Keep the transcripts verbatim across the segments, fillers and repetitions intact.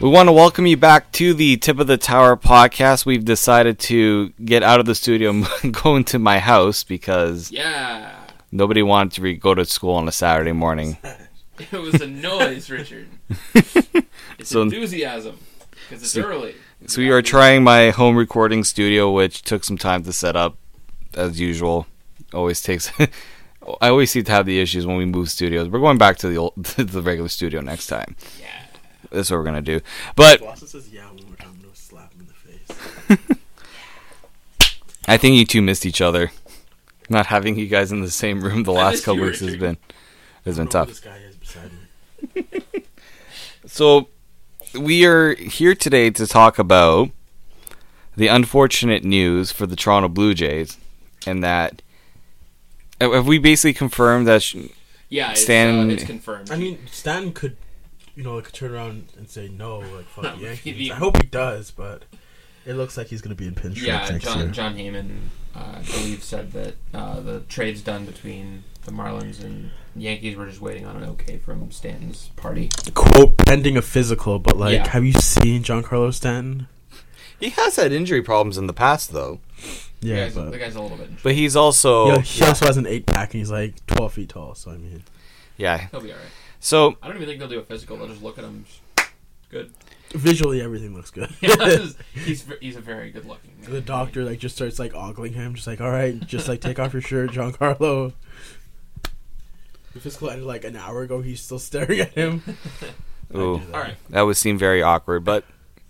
We want to welcome you back to the Tip of the Tower podcast. We've decided to get out of the studio and go into my house because yeah. nobody wanted to re- go to school on a Saturday morning. It was a noise, Richard. It's so, enthusiasm because it's so, early. So we are trying my home recording studio, which took some time to set up, as usual. Always takes... I always seem to have the issues when we move studios. We're going back to the old, to the regular studio next time. Yeah. That's what we're going to do. But Boston says yeah one more time, I'm going to slap him in the face. I think you two missed each other. Not having you guys in the same room the last couple weeks has been has been tough. This guy is beside me. So we are here today to talk about the unfortunate news for the Toronto Blue Jays, and that have we basically confirmed that sh- yeah, it's, Stan, uh, it's confirmed. I mean, Stan could, you know, like turn around and say no, like fuck the Yankees. the- I hope he does, but it looks like he's going to be in pinch yeah, next John year. John Heyman, uh, I believe, said that uh, the trade's done between the Marlins and Yankees. We're just waiting on an okay from Stanton's party. Quote, pending a physical, but like, Yeah. have you seen Giancarlo Stanton? he has had injury problems in the past, though. Yeah, the, guy's, but the guy's a little bit. But he's also yeah, he also has an eight pack and he's like twelve feet tall. So I mean, yeah. He'll be all right. So I don't even think they'll do a physical. They'll just look at him. Good. visually everything looks good. he's he's a very good looking man. The doctor like just starts like ogling him, just like, all right, just like take off your shirt, Giancarlo. The physical ended like an hour ago. He's still staring at him. ooh, All right. that would seem very awkward. But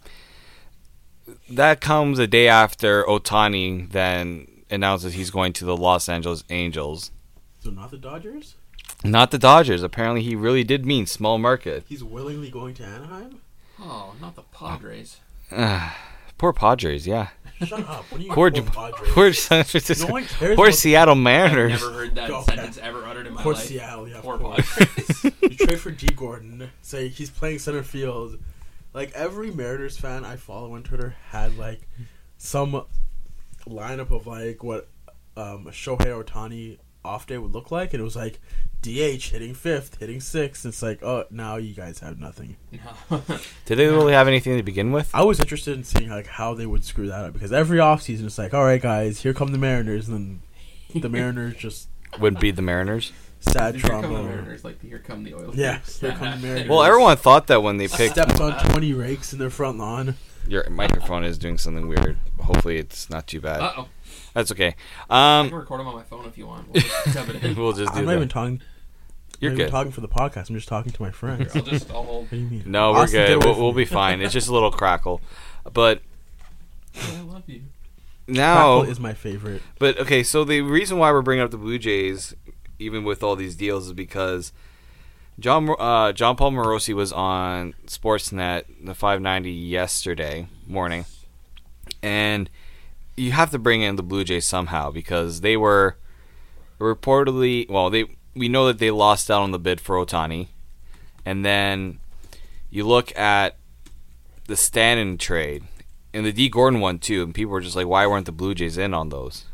that comes a day after Ohtani then announces he's going to the Los Angeles Angels. So not the Dodgers? Not the Dodgers. Apparently, he really did mean small market. He's willingly going to Anaheim? Oh, not the Padres. Poor Padres, yeah. Shut up. What are you Poor, poor Padres? poor, San Francisco, No one cares poor about- Seattle I've Mariners. never heard that Go sentence back. ever uttered in my Poor life. Seattle, yeah. Poor Poor. Padres. You trade for D. Gordon. Say he's playing center field. Like every Mariners fan I follow on Twitter had like some lineup of like what um, a Shohei Ohtani off day would look like, and it was like D H hitting fifth, hitting sixth. It's like, oh, now you guys have nothing. No. Did they really have anything to begin with? I was interested in seeing like how they would screw that up because every offseason it's like, all right, guys, here come the Mariners, and then the Mariners just Would be the Mariners. sad Here come the trauma. Mariners, like here come the Oilers. Yeah, here come the Mariners. Well, everyone thought that when they picked. stepped on twenty rakes in their front lawn. Your microphone is doing something weird. Hopefully, it's not too bad. Uh oh. That's okay. I Um, can record them on my phone if you want. We'll just dub it in. we'll just do I'm not that. even talking. You're I'm not good. even talking for the podcast. I'm just talking to my friends. I'll just I'll hold. What do you mean? No, we're Austin, get good. away We'll, from we'll me. be fine. It's just a little crackle. But I love you. now, Crackle is my favorite. but okay. So the reason why we're bringing up the Blue Jays, even with all these deals, is because John uh, John Paul Morosi was on Sportsnet, the five ninety yesterday morning, and you have to bring in the Blue Jays somehow because they were reportedly, well, they we know that they lost out on the bid for Ohtani, and then you look at the Stanton trade and the D. Gordon one too, and people were just like, why weren't the Blue Jays in on those?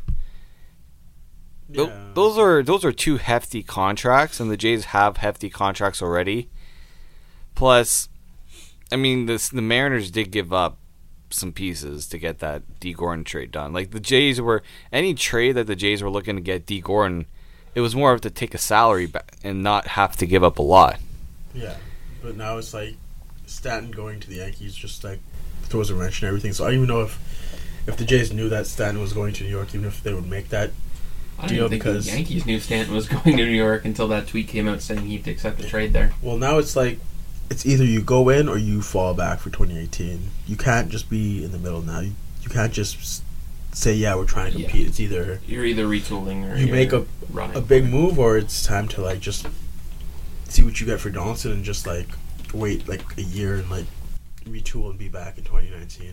Tho- Yeah. Those are those are two hefty contracts, and the Jays have hefty contracts already. Plus, I mean, this, the Mariners did give up some pieces to get that D. Gordon trade done. Like the Jays were any trade that the Jays were looking to get D. Gordon, it was more of to take a salary back and not have to give up a lot. Yeah, but now it's like Stanton going to the Yankees just like throws a wrench in everything. So I don't even know if if the Jays knew that Stanton was going to New York, even if they would make that. I don't Deal even think because- the Yankees knew Stanton was going to New York until that tweet came out saying he'd accept the trade there. Well, now it's like it's either you go in or you fall back for twenty eighteen. You can't just be in the middle now. You, you can't just s- say, yeah, we're trying to Yeah. compete. It's either You're either retooling or you you're make a running. a big move or it's time to like just see what you get for Donaldson and just like wait like a year and like retool and be back in twenty nineteen.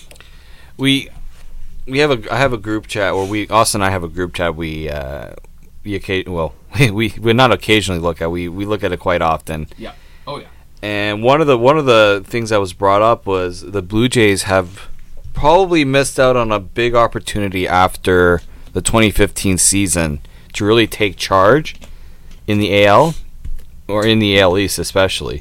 We we have a I have a group chat where we Austin and I have a group chat we uh we occasion well we we not occasionally look at we we look at it quite often. Yeah. Oh yeah. And one of the one of the things that was brought up was the Blue Jays have probably missed out on a big opportunity after the twenty fifteen season to really take charge in the A L or in the A L East especially.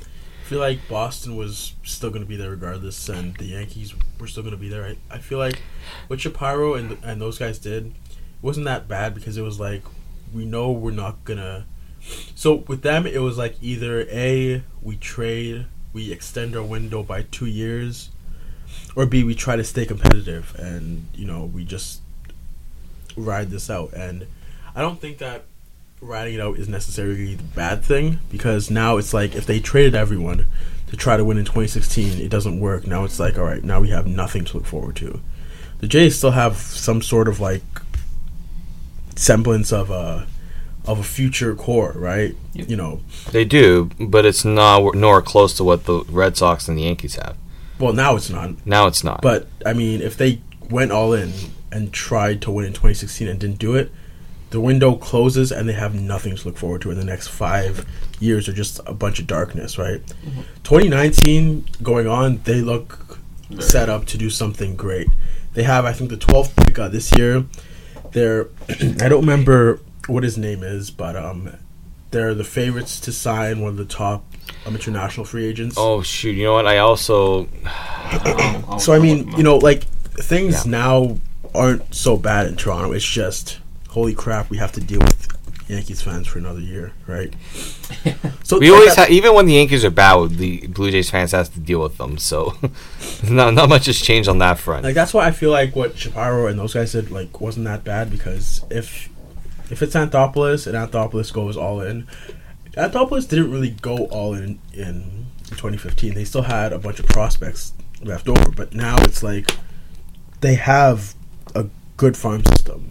feel like Boston was still going to be there regardless, and the Yankees were still going to be there. I, I feel like what Shapiro and and those guys did wasn't that bad because it was like we know we're not gonna. So with them, it was like either A, we trade, we extend our window by two years, or B, we try to stay competitive and, you know, we just ride this out. And I don't think that riding it out is necessarily the bad thing, because now it's like if they traded everyone to try to win in twenty sixteen, it doesn't work. Now it's like, all right, now we have nothing to look forward to. The Jays still have some sort of like semblance of a of a future core, right? Yep. You know, They do, but it's not nowhere close to what the Red Sox and the Yankees have. well, now it's not. Now it's not. But I mean, if they went all in and tried to win in twenty sixteen and didn't do it, the window closes and they have nothing to look forward to in the next five years, or just a bunch of darkness, right? Mm-hmm. twenty nineteen going on, they look set up to do something great. They have, I think, the twelfth pick uh, this year. They're, I don't remember what his name is, but um, they're the favorites to sign one of the top um, international free agents. oh shoot! You know what? I also I'll- I'll- So I I'll look mean, them you up. know, like things Yeah. now aren't so bad in Toronto. It's just holy crap, we have to deal with Yankees fans for another year, right? So we like always that- have, even when the Yankees are bad, the Blue Jays fans has to deal with them. So not not much has changed on that front. like that's why I feel like what Shapiro and those guys did like wasn't that bad, because if if it's Anthopoulos and Anthopoulos goes all in, Anthopoulos didn't really go all in in twenty fifteen. They still had a bunch of prospects left over, but now it's like they have a good farm system.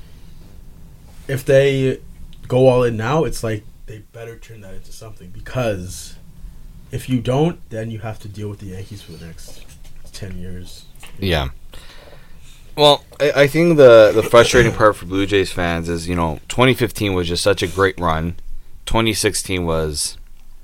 If they go all in now, it's like they better turn that into something, because if you don't, then you have to deal with the Yankees for the next ten years. Yeah. Well, I, I think the, the frustrating part for Blue Jays fans is, you know, twenty fifteen was just such a great run. twenty sixteen was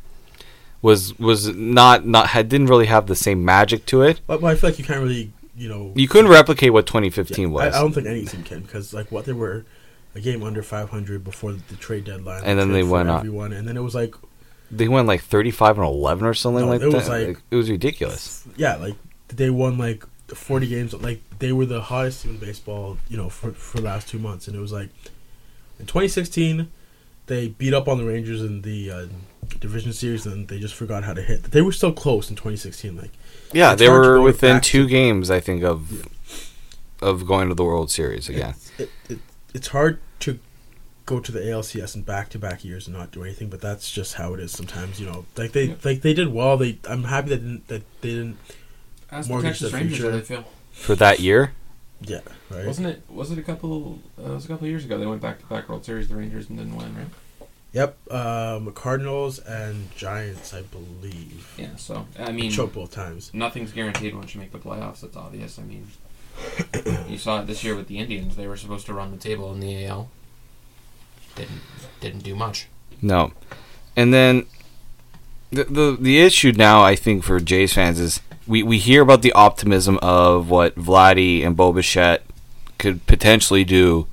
was was not not had didn't really have the same magic to it. But, but I feel like you can't really, you know, You couldn't replicate what twenty fifteen yeah, I, was. I don't think any team can, because like what they were, a game under five hundred before the trade deadline, And then trade they for went on. everyone, and then it was like, They went like thirty-five and eleven or something No, like it that. was like- it was ridiculous. yeah, like they won like forty games. Like they were the hottest team in baseball, you know, for for the last two months. And it was like in twenty sixteen, they beat up on the Rangers in the uh, division series, and they just forgot how to hit. They were still close in twenty sixteen. Like Yeah, it's they hard to were go within back two to- games, I think, of Yeah. of going to the World Series again. It's, it, it, it's hard to go to the A L C S in back to back years and not do anything, but that's just how it is sometimes. You know, like they Yeah. like they did well. They I'm happy that didn't, that they didn't. Ask the mortgage Texas the Rangers future. how they feel. For that year? Yeah, right. Wasn't it? Was it a couple? Uh, it was a couple of years ago. They went back to back World Series, the Rangers, and didn't win, right? Yep, um, Cardinals and Giants, I believe. Yeah. So I mean, Choked both times. nothing's guaranteed once you make the playoffs. That's obvious. I mean, you saw it this year with the Indians. They were supposed to run the table in the A L. Didn't didn't do much. No. And then the the the issue now, I think, for Jays fans is we, we hear about the optimism of what Vladdy and Bo Bichette could potentially do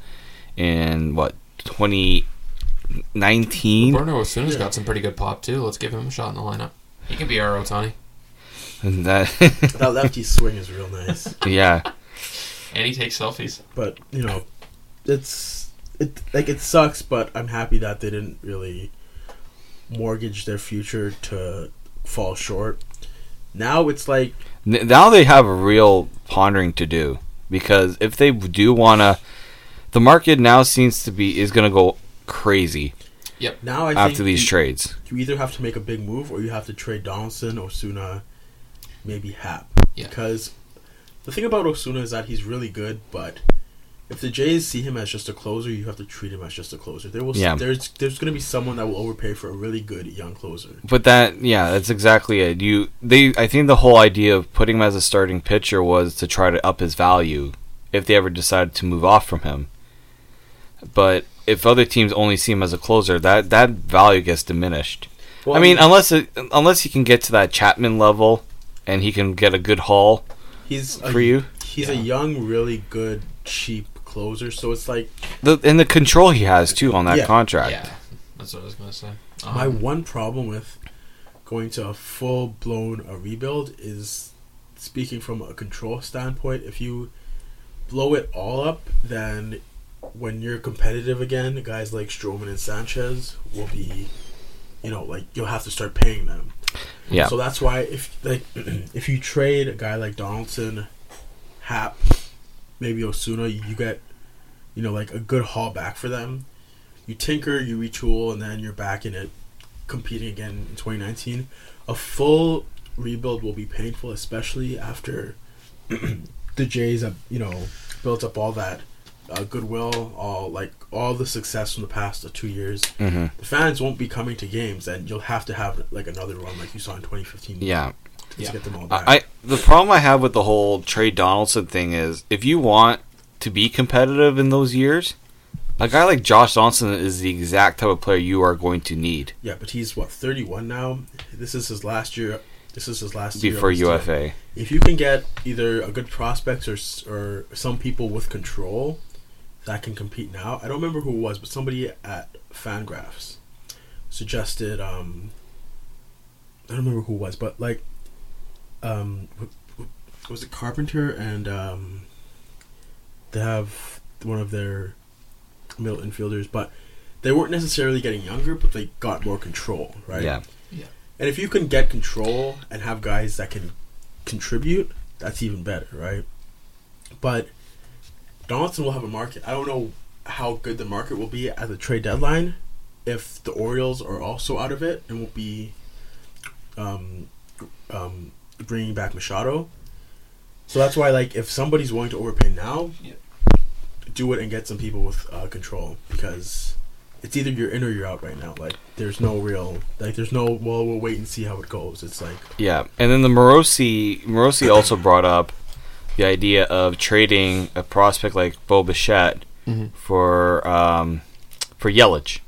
in what twenty nineteen. Bruno Osuna's Yeah. got some pretty good pop too. Let's give him a shot in the lineup. He can be our Ohtani, And that That lefty swing is real nice, yeah. and he takes selfies. but you know, it's it like it sucks. But I'm happy that they didn't really mortgage their future to fall short. Now it's like N- Now they have a real pondering to do, because if they do want to, the market now seems to be is going to go crazy now I after think these you, trades. you either have to make a big move or you have to trade Donaldson, Osuna, maybe Happ. Yeah. Because the thing about Osuna is that he's really good, but if the Jays see him as just a closer, you have to treat him as just a closer. There will Yeah. there's there's going to be someone that will overpay for a really good young closer. But that, yeah, that's exactly it. You, they, I think the whole idea of putting him as a starting pitcher was to try to up his value if they ever decided to move off from him. But if other teams only see him as a closer, that, that value gets diminished. Well, I mean, unless it, unless he can get to that Chapman level and he can get a good haul he's for a, you, He's Yeah. a young, really good, cheap closer. So it's like the, and the control he has too on that Yeah. contract. Yeah, that's what I was gonna say. my Um, one problem with going to a full blown uh, rebuild is speaking from a control standpoint. If you blow it all up, then when you're competitive again, guys like Stroman and Sanchez will be, you know, like you'll have to start paying them. Yeah. So that's why if like if you trade a guy like Donaldson, Hap, maybe Osuna, you get, you know, like a good haul back for them. You tinker, you retool, and then you're back in it, competing again in twenty nineteen. A full rebuild will be painful, especially after the Jays have, you know, built up all that uh, goodwill, all like all the success from the past uh, two years. Mm-hmm. The fans won't be coming to games, and you'll have to have like another run like you saw in twenty fifteen. Yeah. To Yeah. get them all back. I the problem I have with the whole trade Donaldson thing is if you want to be competitive in those years, a guy like Josh Donaldson is the exact type of player you are going to need Yeah, but he's what thirty-one now. This is his last year. This is his last year before on his U F team. A. If you can get either a good prospects or s- or some people with control that can compete now. I don't remember who it was, but somebody at Fangraphs suggested. Um, I don't remember who it was, but like, um, w- w- was it Carpenter and um, they have one of their middle infielders, but they weren't necessarily getting younger, but they got more control, right? Yeah. And if you can get control and have guys that can contribute, that's even better, right? But Donaldson will have a market. I don't know how good the market will be at the trade deadline if the Orioles are also out of it and will be um, um, bringing back Machado. So that's why, like, if somebody's willing to overpay now, Yeah. do it and get some people with uh, control, because it's either you're in or you're out right now. Like, there's no real, like, there's no, well, we'll wait and see how it goes. It's like, Yeah, and then the Morosi Morosi also brought up the idea of trading a prospect like Bo Bichette Mm-hmm. for um, for Yelich,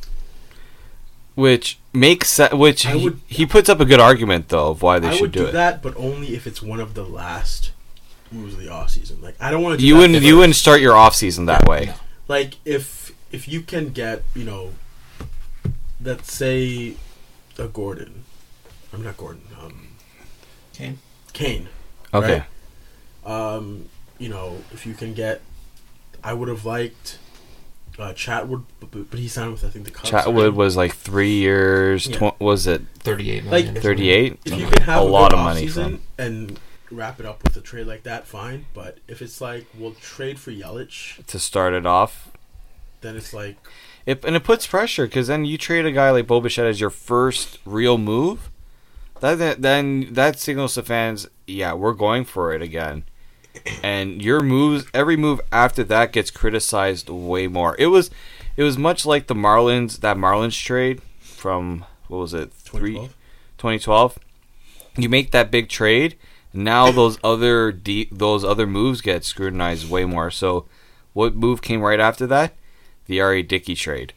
which makes se- which I he, would- he puts up a good argument though of why they I should would do, do it. that, but only if it's one of the last moves of the off season. Like, I don't want to do You that wouldn't for- you wouldn't start your off season that way. No. Like, if, if you can get, you know, let's say a Gordon. I'm not Gordon. Um, Kane. Kane. Okay. Right? Um, you know, if you can get, I would have liked uh, Chatwood, but, but he signed with I think the Cubs. Chatwood was like three years. Yeah. Tw- was it Thirty-eight Like, million. thirty-eight? If you can have A a, lot good of money offseason from- and wrap it up with a trade like that, fine. But if it's like we'll trade for Yelich, To start it off. then it's like It, and it puts pressure because then you trade a guy like Bo Bichette as your first real move. That, that then that signals to fans, yeah, we're going for it again. And your moves, every move after that gets criticized way more. It was, it was much like the Marlins, that Marlins trade from what was it, twenty three, twelve. twenty twelve. You make that big trade, now those other de- those other moves get scrutinized way more. So, what move came right after that? The R A Dickey trade.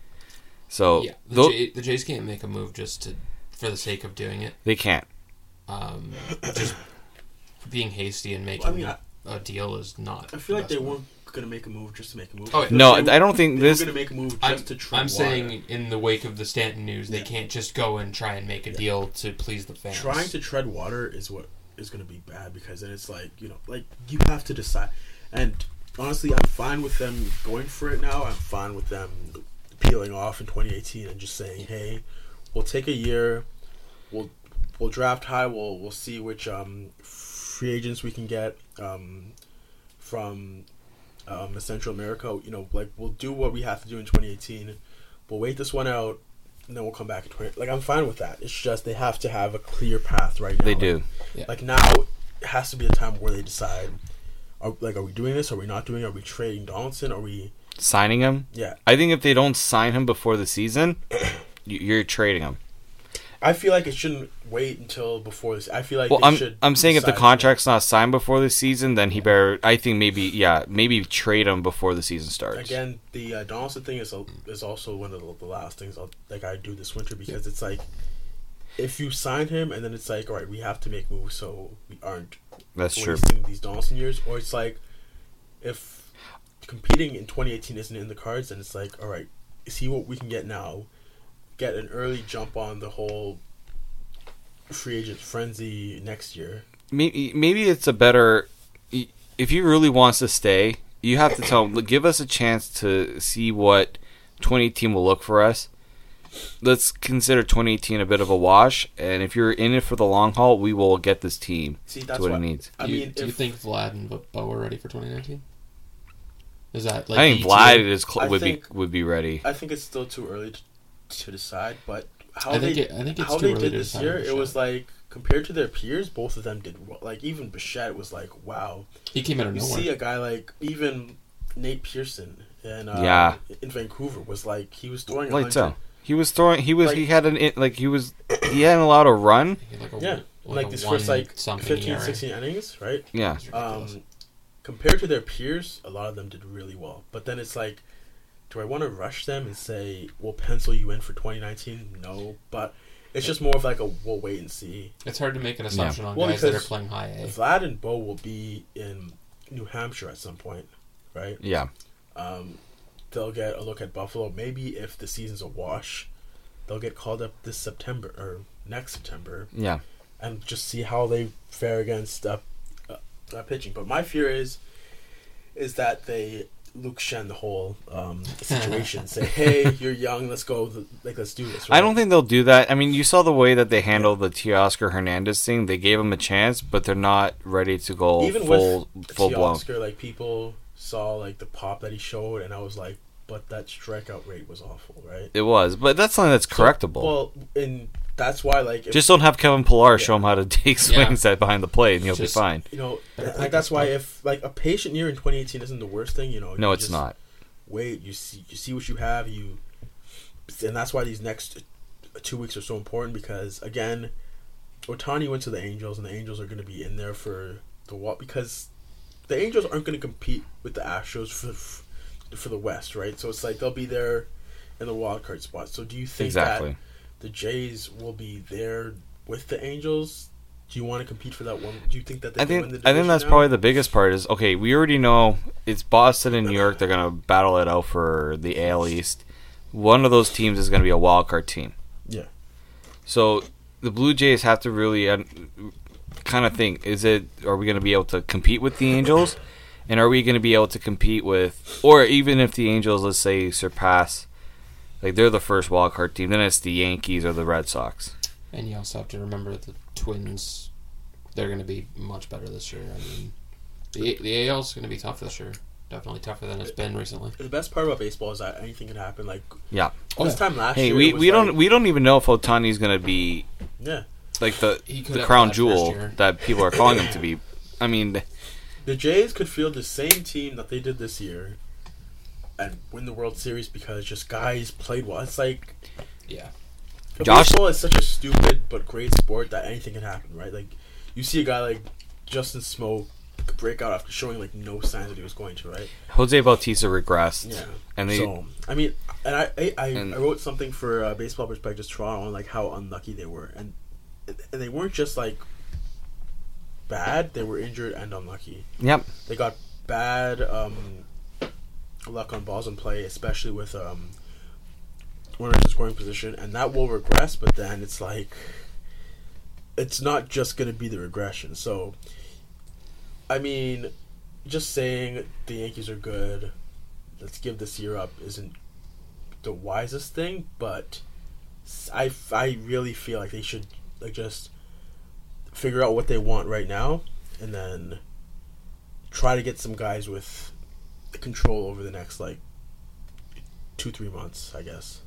So Yeah, the, tho- Jay, the Jays can't make a move just to for the sake of doing it. they can't. Um, just being hasty and making Well, I mean, I- a deal is not. I feel like the they best move. weren't gonna make a move just to make a move. Oh, I feel No, like they I don't think they this. were gonna make a move just I'm, to tread I'm water. saying in the wake of the Stanton news, they Yeah. can't just go and try and make a deal to please the fans. Trying to tread water is what is going to be bad, because then it's like, you know, like you have to decide. And honestly, I'm fine with them going for it now. I'm fine with them peeling off in twenty eighteen and just saying, hey, we'll take a year, we'll we'll draft high, we'll we'll see which um, free agents we can get um, from um, Central America. You know, like we'll do what we have to do in twenty eighteen. We'll wait this one out, and then we'll come back in twenty. Like, I'm fine with that. It's just they have to have a clear path right now. They Like, do. Yeah. Like, now, it has to be a time where they decide, are, like, are we doing this? Are we not doing it? Are we trading Donaldson? Are we... Signing him. Yeah. I think if they don't sign him before the season, you- you're trading him. I feel like it shouldn't wait until before this. I feel like Well, they I'm should I'm saying if the decide- contract's not signed before the season, then he better. I think maybe yeah, maybe trade him before the season starts. Again, the uh, Donaldson thing is a, is also one of the, the last things I'll, like I do this winter, because it's like, if you sign him and then it's like, all right, we have to make moves so we aren't That's true. wasting these Donaldson years, or it's like, if competing in twenty eighteen isn't in the cards, then it's like, all right, see what we can get now, get an early jump on the whole free agent frenzy next year. Maybe maybe it's a better. If he really wants to stay, you have to tell him, give us a chance to see what twenty eighteen will look for us. Let's consider twenty eighteen a bit of a wash, and if you're in it for the long haul, we will get this team See, to that's what what it needs. I do you, mean, do you if- think Vlad and Bo are ready for twenty nineteen? Is that like I think E T? Vlad is cl- I would think- be would be ready. I think it's still too early to, to decide, but how I they think it, I think it's how too they early did to this decide year, on it Bichette. was like compared to their peers, both of them did well. Like even Bichette was like, wow. He came out of You nowhere. see a guy like even Nate Pearson and uh, Yeah. in Vancouver was like he was throwing a Lights hundred. out. He was throwing. He was. Like- he had an in- like he was. He hadn't allowed a run. He had like a, Yeah, like, like a these one first like something fifteen, E R A. sixteen innings, right? Yeah. It's ridiculous. Um, compared to their peers, a lot of them did really well. But then it's like, do I want to rush them and say we'll pencil you in for twenty nineteen? No, but it's just more of like a we'll wait and see. It's hard to make an assumption on Well, guys that are because playing high A. Vlad and Bo will be in New Hampshire at some point, right? Yeah. Um, they'll get a look at Buffalo. Maybe if the season's a wash, they'll get called up this September or next September Yeah. and just see how they fare against uh, uh, uh, pitching. But my fear is, is that they Luke Shen the whole um, situation. Say, hey, you're young. Let's go. th- Like, let's do this. Right? I don't think they'll do that. I mean, you saw the way that they handled the Teoscar Hernandez thing. They gave him a chance, but they're not ready to go even full with full blown. Teoscar, like people saw like the pop that he showed, and I was like, but that strikeout rate was awful, right? It was, but that's something that's So, correctable. well, and that's why, like, if, Just don't have Kevin Pillar Yeah. show him how to take swings at behind the plate, and he'll Just- be fine. you know, Better like play that's this why stuff. if like a patient year in twenty eighteen isn't the worst thing, you know. No, you it's just not. Wait, you see, you see what you have, you, and that's why these next two weeks are so important because again, Ohtani went to the Angels, and the Angels are going to be in there for the what because the Angels aren't going to compete with the Astros for for the West, right? So it's like they'll be there in the wild card spot. So do you think Exactly. that the Jays will be there with the Angels? Do you want to compete for that one? Do you think that they I can think win the I think division that's now? probably the biggest part. Is okay. We already know it's Boston and New York. They're gonna battle it out for the A L East. One of those teams is gonna be a wild card team. Yeah. So the Blue Jays have to really uh, kind of think: is it? Are we gonna be able to compete with the Angels? And are we gonna be able to compete with, or even if the Angels, let's say, surpass, like they're the first wild card team, then it's the Yankees or the Red Sox. And you also have to remember the Twins, they're going to be much better this year. I mean, the, the A L is going to be tough this year. Definitely tougher than it's been recently. The best part about baseball is that anything can happen. Like Yeah. Oh, this yeah. time last Hey, year, we, it was we like, don't we don't even know if Otani's gonna be Yeah, like the He could the have crown that first jewel year. that people are calling him to be. I mean, the Jays could field the same team that they did this year and win the World Series because just guys played well. It's like Yeah. Josh- baseball is such a stupid but great sport that anything can happen, right? Like you see a guy like Justin Smoke break out after showing like no signs that he was going to, right? Jose Bautista regressed, Yeah. and they so I mean, and I I, I, And- I wrote something for uh, Baseball Perspectives Toronto on like how unlucky they were, and and they weren't just like bad; they were injured and unlucky. yep. They got bad um, luck on balls in play, especially with um, runners in scoring position, and that will regress. But then it's like it's not just going to be the regression. So, I mean, just saying the Yankees are good, let's give this year up isn't the wisest thing, but I, I really feel like they should like just figure out what they want right now and then try to get some guys with control over the next like two three months, I guess.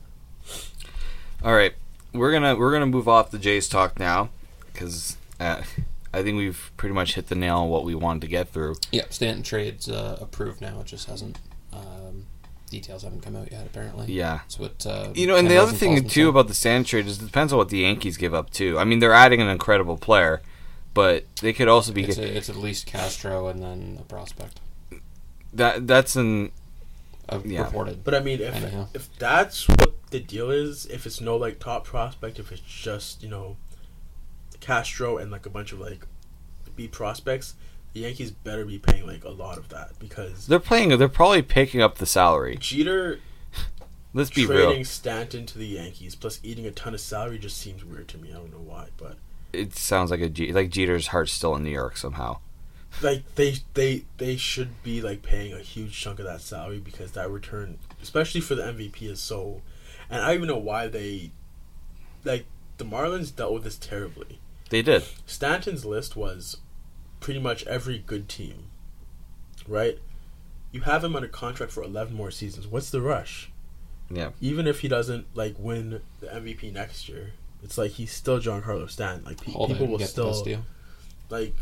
All right, we're gonna we're gonna move off the Jays talk now because uh, I think we've pretty much hit the nail on what we wanted to get through. Yeah, Stanton trade's uh, approved now. It just hasn't. Um, details haven't come out yet, apparently. Yeah. That's what. Uh, You know, and Ken the other Rosenthal's thing been too saying. about the Sand trade is it depends on what the Yankees give up too. I mean, they're adding an incredible player, but they could also be It's, a, it's at least Castro and then a prospect. that that's an Uh, Yeah. Reported. But I mean, if Anyhow. if that's what the deal is, if it's no like top prospect, if it's just you know Castro and like a bunch of like B prospects, the Yankees better be paying like a lot of that because they're playing. They're probably picking up the salary. Jeter Let's be trading real. Stanton to the Yankees plus eating a ton of salary just seems weird to me. I don't know why, but it sounds like a G, like Jeter's heart's still in New York somehow. Like they they they should be like paying a huge chunk of that salary because that return, especially for the M V P, is so. And I don't even know why they, like the Marlins dealt with this terribly. They did. Stanton's list was pretty much every good team, right? You have him under contract for eleven more seasons. What's the rush? Yeah. Even if he doesn't like win the M V P next year, it's like he's still Giancarlo Stanton. Like pe- Hold people it, will get the still best deal. like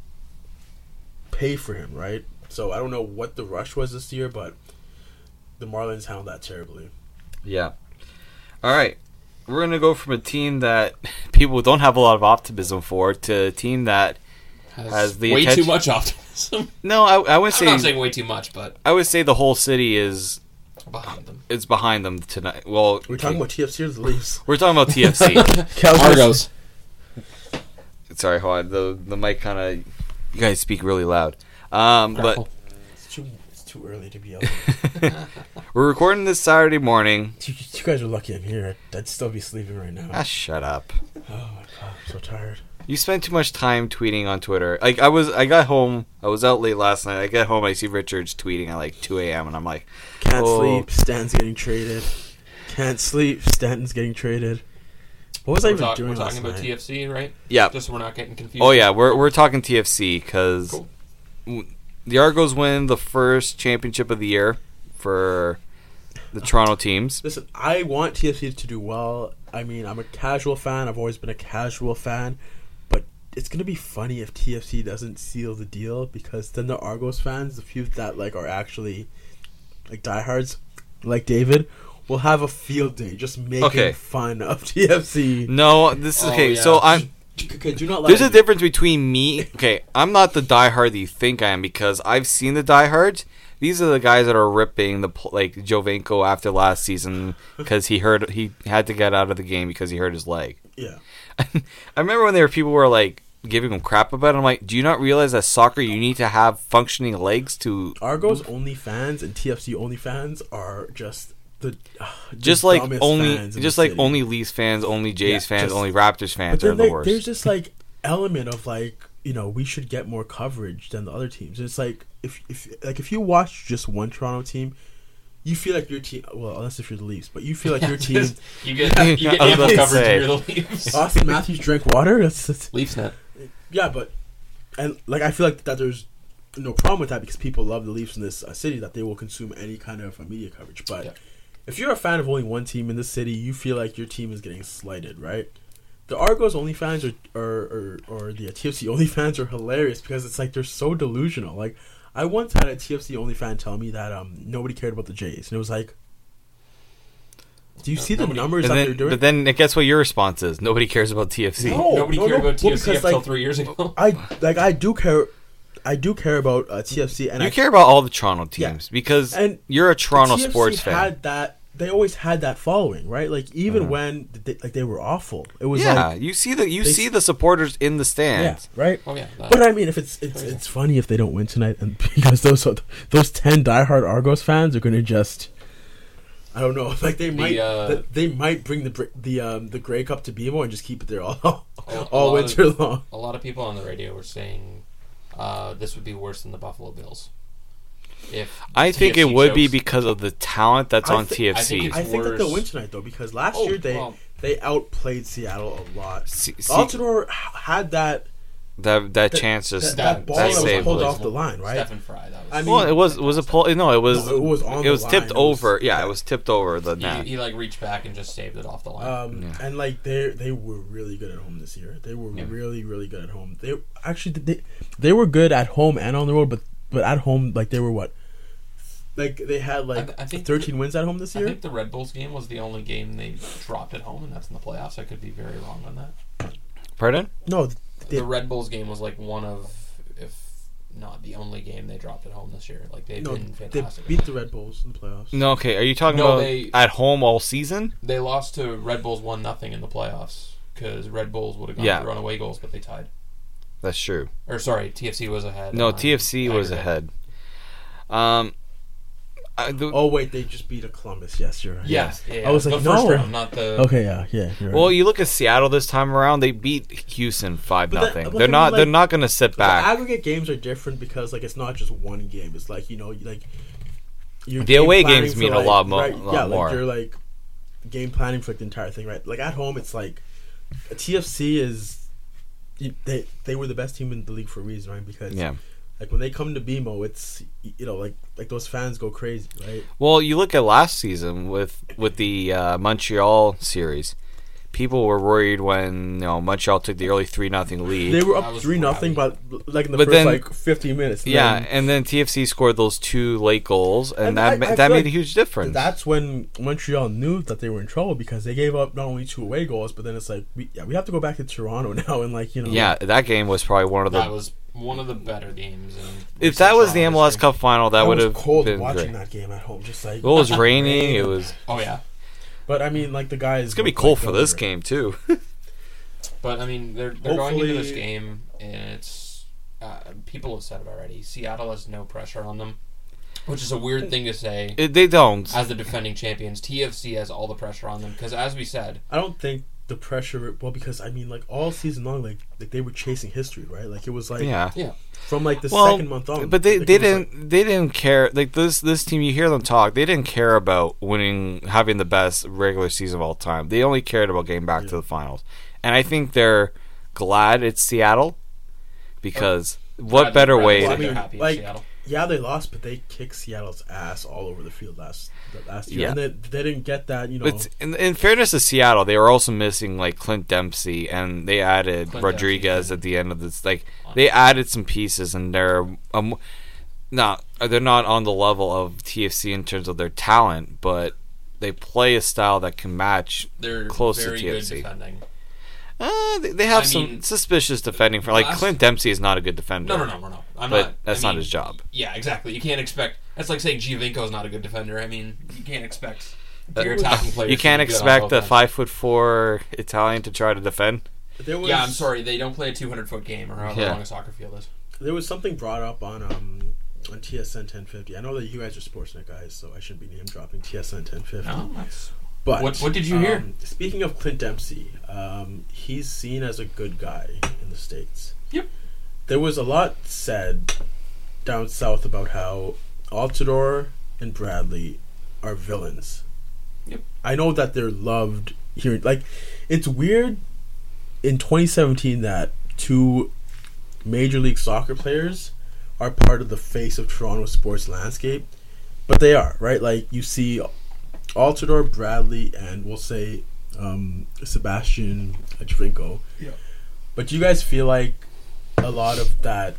pay for him, right? So I don't know what the rush was this year, but the Marlins handled that terribly. Yeah. All right. We're going to go from a team that people don't have a lot of optimism for to a team that Has, has the way attention- too much optimism. No, I, I would I'm say not saying way too much, but I would say the whole city is behind them. is behind them tonight. Well, We're talking about T F C or the Leafs. we're talking about T F C. Argos. Sorry, hold on. The the mic kind of you guys speak really loud. Um, but Grapple. It's too, it's too early to be out. we're recording this Saturday morning. you, you guys are lucky I'm here. I'd, I'd still be sleeping right now. Ah, shut up. Oh my god, I'm so tired. You spend too much time tweeting on Twitter. Like I was, I got home. I was out late last night. I get home. I see Richards tweeting at like two a.m. and I'm like, Can't Oh. sleep. Stanton's getting traded. Can't sleep. Stanton's getting traded. What was I We're, even talk- doing we're talking last about night? T F C, right? yeah. Just so we're not getting confused. Oh yeah, we're we're talking T F C because Cool. the Argos win the first championship of the year for the Toronto teams. Listen, I want T F C to do well. I mean, I'm a casual fan. I've always been a casual fan. But it's going to be funny if T F C doesn't seal the deal because then the Argos fans, the few that like are actually like diehards, like David, will have a field day just making Okay. fun of T F C. No, this is Oh, okay. yeah. So I'm. Okay, do not lie There's to a me. difference between me. Okay, I'm not the diehard that you think I am because I've seen the diehards. These are the guys that are ripping the pl- like Jovenko after last season because he hurt. He had to get out of the game because he hurt his leg. Yeah. I remember when there were people who were like giving him crap about it. I'm like, do you not realize that soccer you need to have functioning legs to Argos only fans and T F C only fans are just the uh, just the like dumbest only fans in just the like city. only Leafs fans, only Jays Yeah, fans, just- only Raptors But fans then are the there- worst. there's this like element of like, you know, we should get more coverage than the other teams. It's like if if like if you watch just one Toronto team, you feel like your team. Well, unless if you're the Leafs, but you feel like your team. you get you get I was ample about to coverage say. if you're the Leafs. Austin Matthews drank water. That's, that's Leafs net. yeah, but and like I feel like that there's no problem with that because people love the Leafs in this uh, city that they will consume any kind of uh, media coverage. But Yeah. if you're a fan of only one team in the city, you feel like your team is getting slighted, right? The Argos only fans are, or, or, or the T F C only fans are hilarious because it's like they're so delusional. Like I once had a T F C only fan tell me that um nobody cared about the Jays, and it was like, do you see the Nobody- numbers and that then, they're doing? but then guess what your response is? Nobody cares about T F C. No. Nobody cared no. about T F C Well, up because, till like, three years ago. I like I do care, I do care about uh, T F C, and You I care about all the Toronto Yeah. teams because And you're a Toronto T F C sports fan. Had that they always had that following, right? Like even Mhm. when they, like they were awful, it was Yeah, like you see the you they- see the supporters in the yeah, stands. right. Oh yeah. that- But I mean, if it's it's it's funny if they don't win tonight, and because those those ten diehard Argos fans are going to just, I don't know, like they might uh, th- they might bring the br- the um the Grey Cup to B M O and just keep it there all A- a all lot winter of- long. A lot of people on the radio were saying uh, this would be worse than the Buffalo Bills. If I think T F C it would be chokes. because of the talent that's I on thi- T F I C. think it's I think that they'll worse. win tonight though because last Oh, year they well. they outplayed Seattle a lot. See, see, Baltimore h- had that that that that- chance just that, that ball that that was saved. pulled was- off the line, right? Stephen Fry. That was. I mean- Well, it was was a pull. No, it was No, it was on it the was line. tipped It was- over. Yeah, yeah. it was tipped over the he, net. he like reached back and just saved it off the line. Um, Yeah. and like they they were really good at home this year. They were Yeah. really really good at home. They actually they they were good at home and on the road, but but at home like they were what, like they had like I th- I think thirteen wins at home this I year. think the Red Bulls game was the only game they dropped at home, and that's in the playoffs. I could be very wrong on that. Pardon? No, they, The Red Bulls game was like one of, if not the only game they dropped at home this year. Like they've no, been they fantastic. beat the Red Bulls in the playoffs. No, okay. Are you talking No, about they- at home all season? They lost to Red Bulls one nothing in the playoffs because Red Bulls would have gone Yeah. to runaway goals, but they tied. That's true. Or sorry, T F C was ahead. No, on T F C was aggregate. ahead. Um, I, the, Oh wait, they just beat a Columbus. Yes, you're right. Yes, yeah, yeah. I was the like, first no. round, not the. Okay, yeah, yeah. You're well, right. you look at Seattle this time around. They beat Houston five But that- nothing. but They're I mean, not. like, they're not going to sit The back. aggregate games are different because like it's not just one game. It's like you know like you're The game away planning games for, mean a like, lot mo- right, lot yeah, more. Like you're like game planning for like the entire thing, right? Like at home, it's like a T F C is you- they they were the best team in the league for a reason, right? Because Yeah. like when they come to B M O, it's you know like like those fans go crazy, right? Well, you look at last season with with the uh, Montreal series. People were worried when you know Montreal took the early three nothing lead. They were That up was three nothing, but like in the But first then- like fifteen minutes. and yeah, then- and then T F C scored those two late goals, and, And that I- ma- I that feel made like a huge difference. That's when Montreal knew that they were in trouble because they gave up not only two away goals, but then it's like, we, yeah, we have to go back to Toronto now and like you know, yeah, that game was probably one of the. That was one of the better games. In If that was the M L S history. Cup final, that I would was have cold been watching great. that game at home, just like Well, it was raining. It was. Oh yeah, But I mean, like the guys, It's gonna be look cold like for they're- this game too. but I mean they're they're going into this Hopefully- game and it's uh, people have said it already. Seattle has no pressure on them, which is a weird thing to say. It, they don't. As the defending champions, T F C has all the pressure on them because, as we said, I don't think the pressure. Well, because I mean, like all season long, like like they were chasing history, right? Like it was like Yeah. yeah, from like the Well, second month on. But they, like, they it was, didn't like- they didn't care like this this team. You hear them talk. They didn't care about winning, having the best regular season of all time. They only cared about getting back Yeah. to the finals. And I think they're glad it's Seattle because what Brad- better Brad way? was Well, I like they're mean, happy in like- Seattle. yeah, they lost, but they kicked Seattle's ass all over the field last the last year, Yeah. and they, they didn't get that. You know, But in, in fairness to Seattle, they were also missing like Clint Dempsey, and they added Clint Rodriguez Dempsey. at the end of this. Like they added some pieces, and they're um, not they're not on the level of T F C in terms of their talent, but they play a style that can match. They're close to very T F good C. defending. Uh, they, they have I some mean, suspicious defending for like last- Clint Dempsey is not a good defender. No, no, no, no, no. I'm But not. that's I not mean, his job. Yeah, exactly. You can't expect. That's like saying Giovinco is not a good defender. I mean, you can't expect Uh, your attacking players. You to can't be good on expect both a ends. five foot four Italian to try to defend. there was, Yeah, I'm sorry. They don't play a two hundred foot game or however Yeah. long a soccer field is. There was something brought up on um on T S N ten fifty. I know that you guys are Sportsnet guys, so I shouldn't be name dropping T S N ten fifty. No, that's. But What- what did you hear? um, Speaking of Clint Dempsey, um, he's seen as a good guy in the States. Yep. There was a lot said down south about how Altidore and Bradley are villains. Yep. I know that they're loved here. Like, it's weird in twenty seventeen that two Major League Soccer players are part of the face of Toronto sports landscape, but they are, right? Like, you see Altidore, Bradley, and we'll say um, Sebastian Giovinco. Yeah. But do you guys feel like a lot of that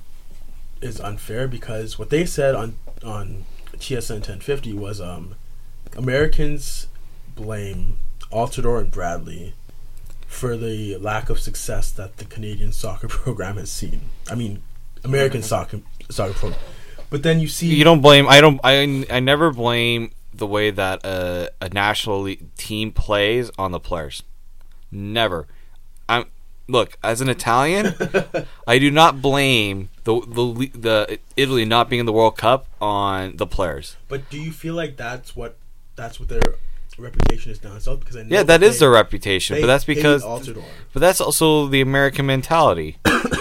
is unfair? Because what they said on on T S N ten fifty was um, Americans blame Altidore and Bradley for the lack of success that the Canadian soccer program has seen. I mean, American soccer soccer program. But then you see You don't blame. I don't. I. I never blame the way that a, a national league team plays on the players. Never. I'm look as an Italian. I do not blame the the the Italy not being in the World Cup on the players. But do you feel like that's what that's what their reputation is down south? Because I know Yeah, that is they- their reputation, they but that's hate because. Altidore. But that's also the American mentality.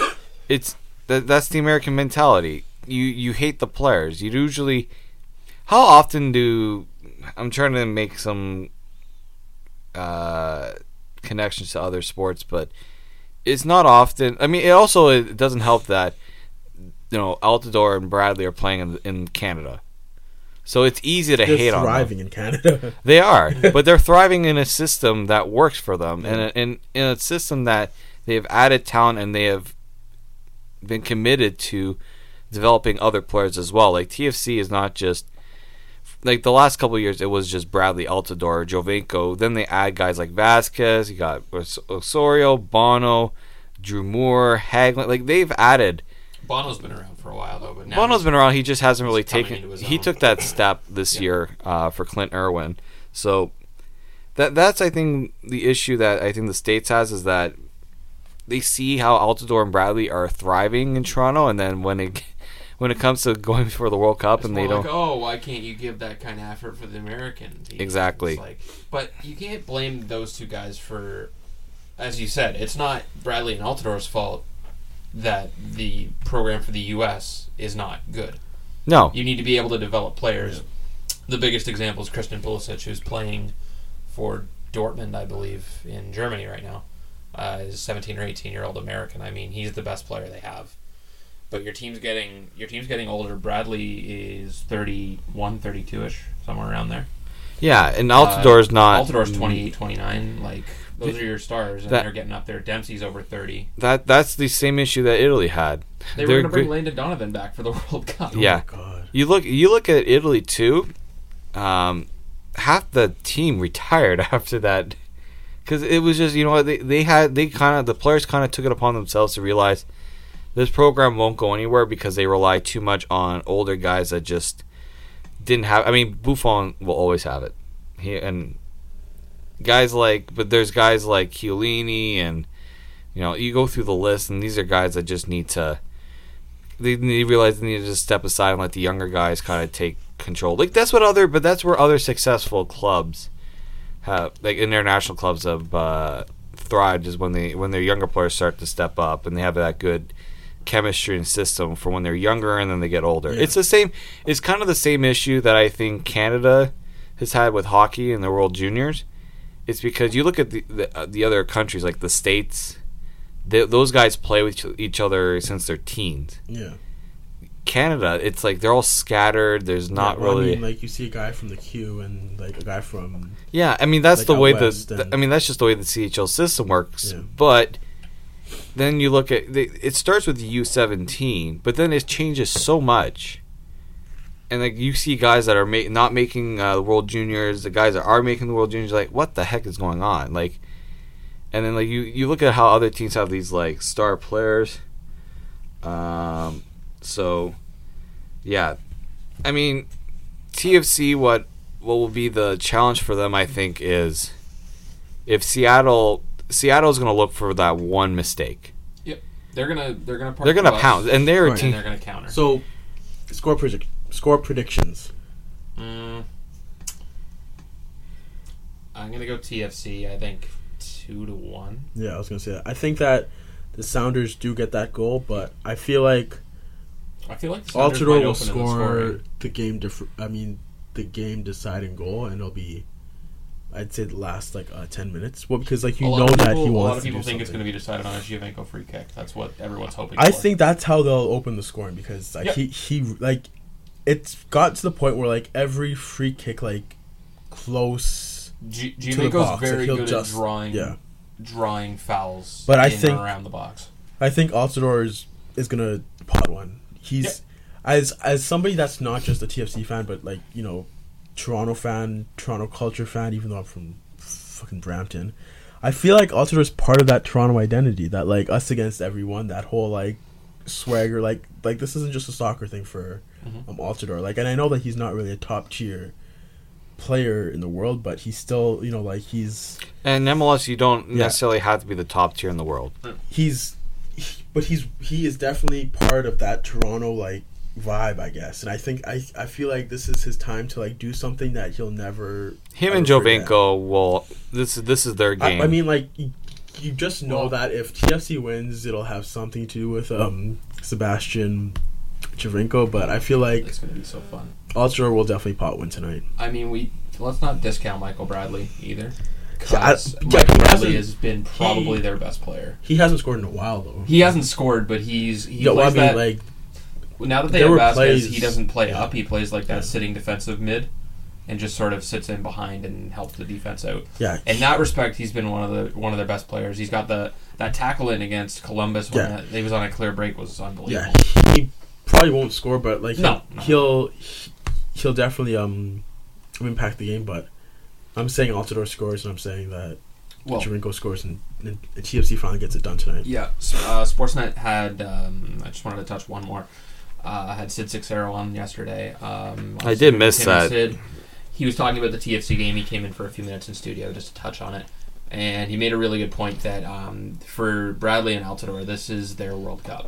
it's that that's the American mentality. You you hate the players. You usually. How often do I'm trying to make some uh, connections to other sports, but it's not often. I mean, it also it doesn't help that you know Altidore and Bradley are playing in, in Canada, so it's easy to They're hate on them. thriving in Canada. They are, but they're thriving in a system that works for them, and in, in in a system that they have added talent and they have been committed to developing other players as well. Like T F C is not just like the last couple of years; it was just Bradley, Altidore, Giovinco. Then they add guys like Vasquez. You got Os- Osorio, Bono, Drew Moore, Haglund. Like they've added. Bono's been around for a while though, but now Bono's he's- been around. He just hasn't really he's coming taken. into his He own. took that step this Yeah. year uh, for Clint Irwin. So that that's I think the issue that I think the States has is that they see how Altidore and Bradley are thriving in Toronto, and then when it when it comes to going for the World Cup, It's and more they don't. like, oh, why can't you give that kind of effort for the American team? Exactly. It's like, but you can't blame those two guys for, as you said, it's not Bradley and Altidor's fault that the program for the U S is not good. No. You need to be able to develop players. Yeah. The biggest example is Christian Pulisic, who's playing for Dortmund, I believe, in Germany right now. Uh, is a seventeen or eighteen year old American. I mean, he's the best player they have. But your team's getting your team's getting older. Bradley is thirty-one, thirty-two-ish, somewhere around there. Yeah, and Altidor's uh, not... Altidor's twenty-eight, twenty-nine. Like, those are your stars, and that, they're getting up there. Dempsey's over thirty. That That's the same issue that Italy had. They were going to bring Landon Donovan back for the World Cup. Yeah. Oh my God. You look, you look at Italy, too. Um, half the team retired after that. Because it was just, you know, they they had they kind of the players kind of took it upon themselves to realize this program won't go anywhere because they rely too much on older guys that just didn't have. I mean, Buffon will always have it. He and guys like, but there's guys like Chiellini, and you know, you go through the list, and these are guys that just need to. They need to realize they need to just step aside and let the younger guys kind of take control. Like that's what other, but that's where other successful clubs. Have, like international clubs have uh, thrived is when they when their younger players start to step up and they have that good chemistry and system for when they're younger and then they get older. Yeah. It's the same. It's kind of the same issue that I think Canada has had with hockey and the World Juniors. It's because you look at the the, uh, the other countries like the States, they, those guys play with each other since they're teens. Yeah. Canada, it's like they're all scattered. There's not yeah, well, really I mean, like you see a guy from the Q and like a guy from yeah. I mean that's like the way the, and, the I mean that's just the way the C H L system works. Yeah. But then you look at the, it starts with the U seventeen, but then it changes so much. And like you see guys that are ma- not making uh, the World Juniors, the guys that are making the World Juniors, like what the heck is going on? Like, and then like you, you look at how other teams have these like star players. Um. So, yeah, I mean, T F C. What what will be the challenge for them? I think is if Seattle Seattle's going to look for that one mistake. Yep, they're gonna they're gonna they're gonna pound, and they're right. a team. And they're gonna counter. So, score predict score predictions. Mm, I'm gonna go T F C. I think two to one. Yeah, I was gonna say that. I think that the Sounders do get that goal, but I feel like. I feel like the Sounders might Altidore open will in the score scoring. the game. Dif- I mean, the game deciding goal, and it'll be, I'd say, the last like uh, ten minutes. Well, because like you a know lot of that people, he a wants lot of to people do think it's something. going to be decided on a Giovinco free kick. That's what everyone's hoping. I for. think that's how they'll open the scoring because like Yep. he he like, it's got to the point where like every free kick like close G- to the Giovinco's box, very like, he'll good just at drawing, yeah. drawing fouls. But I in think- and around the box. I think Altidore is is gonna pot one. He's Yep. as as somebody that's not just a T F C fan, but like you know, Toronto fan, Toronto culture fan. Even though I'm from fucking Brampton, I feel like Altidore is part of that Toronto identity. That like us against everyone. That whole like swagger. Like like this isn't just a soccer thing for Mhm. um, Altidore. Like, and I know that he's not really a top tier player in the world, but he's still you know like he's And M L S, you don't Yeah. necessarily have to be the top tier in the world. he's he- but he's he is definitely part of that Toronto like vibe, I guess. And I think I I feel like this is his time to like do something that he'll never Him ever and forget. Jovinko will. This is this is their I, game. I mean, like you, you just know Well- that if T F C wins, it'll have something to do with um Sebastian Jovinko. But I feel like It's going to be so fun. Altidore will definitely pot one tonight. I mean, we let's not discount Michael Bradley either. Yeah, I- 'Cause yeah, Michael he Bradley hasn't- has been probably he- their best player. He hasn't scored in a while though. He hasn't scored, but he's he yeah, well, I plays mean, that. like Now that they there have were Vasquez, plays- he doesn't play yeah. up. He plays like that Yeah. sitting defensive mid, and just sort of sits in behind and helps the defense out. yeah, In that respect, he's been one of the one of their best players. He's got the that tackle in against Columbus when Yeah. that, he was on a clear break was yeah, unbelievable. he probably won't score, but like he'll No, no. he'll, he'll definitely um impact the game. But I'm saying Altidore scores, and I'm saying that Well, Jovinko scores, and, and T F C finally gets it done tonight. yeah. S- Uh, Sportsnet had. Um, I just wanted to touch one more. Uh, had Sid Sixero on yesterday. Um, I did miss him and that. Sid. He was talking about the T F C game. He came in for a few minutes in studio just to touch on it, and he made a really good point that um, for Bradley and Altidore, this is their World Cup.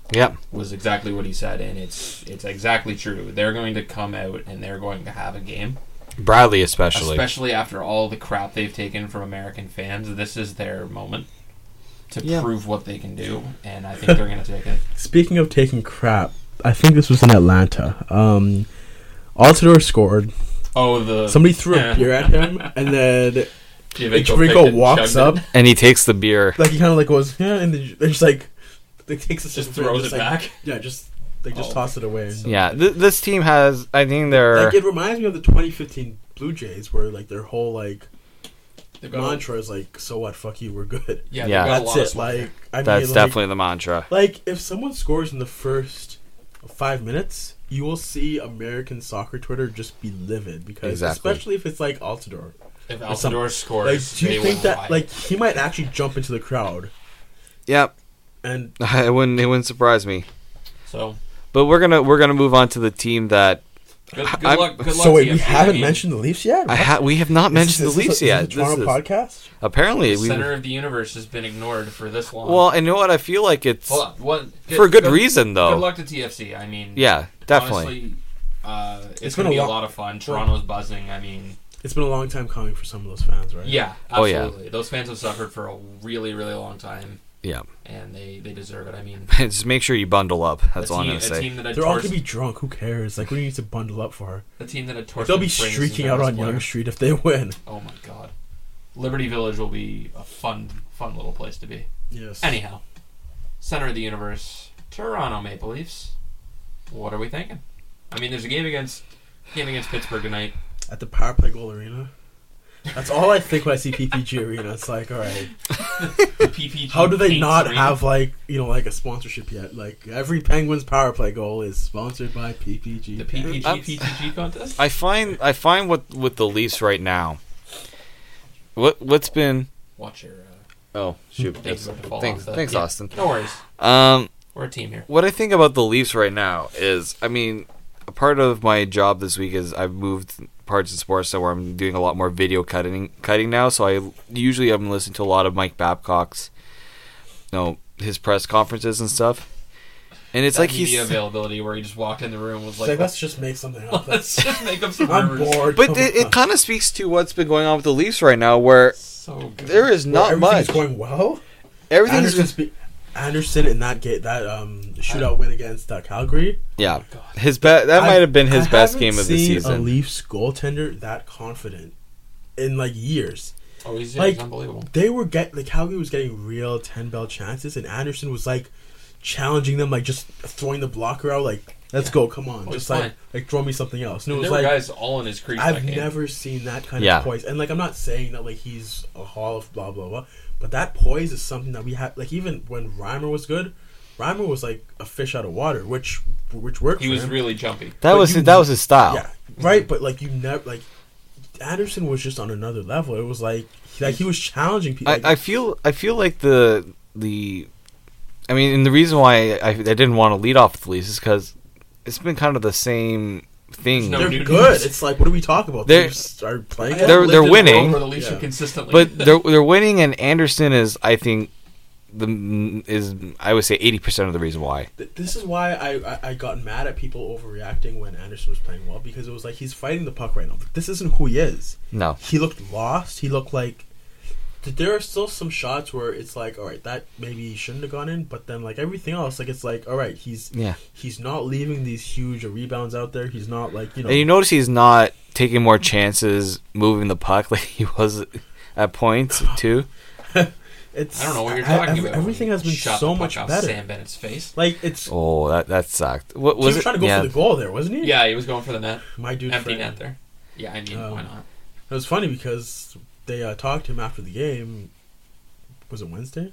Yep. was exactly what he said, and it's it's exactly true. They're going to come out and they're going to have a game. Bradley especially. Especially after all the crap they've taken from American fans. This is their moment to Yeah. prove what they can do, and I think they're going to take it. Speaking of taking crap, I think this was in Atlanta. Um, Altidore scored. Oh, the Somebody threw a beer at him, and then Javinko Javinko walks up, And he takes the beer. like he kind of like goes, yeah, and then they're just like, they takes a Just sip of beer and throws just, it like, back. Yeah, just they just Oh. toss it away. Yeah, th- this team has, I think they're... Like it reminds me of the twenty fifteen Blue Jays, where like their whole like They've got a- mantra is like, "So what? Fuck you, we're good." Yeah, Yeah. they've got a That's lot of it. smoke Like there. I mean, That's like, definitely the mantra. like if someone scores in the first five minutes, you will see American soccer Twitter just be livid because, Exactly. especially if it's like Altidore. If Or some- Altidore scores, Like, do they you think will that riot. like he might actually jump into the crowd Yep. and It wouldn't, it wouldn't surprise me. So, But we're gonna we're gonna move on to the team that good, good I'm- luck. Good luck so wait, T we F C. I haven't mean, mentioned the Leafs yet. I What? ha- we have not Is mentioned this- the is Leafs this a- yet. is this a Toronto This is- podcast. apparently, The we. center of the universe has been ignored for this long. Well, and you know what? I feel like it's Hold on. What, for good reason, though. Good luck to T F C. I mean, Yeah, definitely. Honestly, uh, it's, It's going been to a be a lo- lot of fun. Toronto's buzzing. I mean, It's been a long time coming for some of those fans, right? yeah, Oh, yeah. absolutely. Those fans have suffered for a really, really long time, Yeah. and they, they deserve it. I mean, Just make sure you bundle up. That's a all I'm team, gonna a say. team that had They're all torched, gonna be drunk. Who cares? Like, what do you need to bundle up for? a team that had torched. They'll be the Springs is streaking their out best on player. Yonge Street if they win. Oh my god, Liberty Village will be a fun, fun little place to be. Yes. Anyhow, center of the universe, Toronto Maple Leafs. What are we thinking? I mean, there's a game against game against Pittsburgh tonight. At the Power Play Goal Arena. That's all I think when I see P P G Arena. It's like, all right, The P P G how do they Paints not Arena. have like you know like a sponsorship yet? Like every Penguins Power Play goal is sponsored by P P G. the P P G I'm- P T G contest? I find I find what with the Leafs right now. What what's been? Watch your. Uh, Oh shoot! Things about to fall Thanks, off the- thanks, yeah. Austin. no worries. Um, We're a team here. what I think about the Leafs right now is, I mean, a part of my job this week is I've moved parts of sports so where I'm doing a lot more video cutting cutting now. So I usually I'm listening to a lot of Mike Babcock's, you know, his press conferences and stuff. And it's That like media he's, availability where he just walked in the room and was It's like, like, let's just make something up. let's just make up some I'm rumors. bored. but it, it kind of speaks to what's been going on with the Leafs right now, where So good. there is Well, not everything's much. going well. Everything's Anderson's be- Anderson in that game, that um, shootout win against uh, Calgary. yeah. God. His be- that I- might have been his I best haven't game of the seen season. A Leafs goaltender that confident in like years. Oh, he's, Like, he's unbelievable. They were get the Calgary was getting real ten bell chances, and Anderson was like challenging them, like just throwing the blocker out, like let's Yeah. go, come on, Oh, just he's like fine. like throw me something else. And it And was there were like guys all in his crease. I've that game. never seen that kind Yeah. of poise, and like I'm not saying that like he's a hall of blah blah blah, but that poise is something that we had. Like even when Reimer was good, Reimer was like a fish out of water, which which worked. He for was him. really jumpy. that but was you- his, that was his style. Yeah, right. But like you never like Anderson was just on another level. It was like like he was challenging people. I, I feel I feel like the the I mean, and the reason why I, I didn't want to lead off with the Leafs is because it's been kind of the same thing. There's no they're new good. news. It's like what are we talking about? They're- They start playing. I well? They're- haven't they're lived in a world winning. Where the Leafs Yeah. are consistently, but they're they're winning, and Anderson is, I think, the is I would say eighty percent of the reason why. Th- This is why I, I I got mad at people overreacting when Anderson was playing well, because it was like he's fighting the puck right now. This isn't who he is. No, He looked lost. He looked like th- there are still some shots where it's like, all right, that maybe he shouldn't have gone in, but then like everything else, like it's like, all right, he's yeah, he's not leaving these huge rebounds out there. He's not like you know. and you notice he's not taking more chances moving the puck like he was at points too. It's I don't know what you're I- talking every- about. Everything has been Shot so the puck much off better. Sam Bennett's face. Like it's Oh, that that sucked. What he was was it? trying to go yeah. for the goal there, wasn't he? Yeah, he was going for the net. My dude. Empty Fred. net there. Yeah, I mean, Um, why not? It was funny because they uh, talked to him after the game. Was it Wednesday?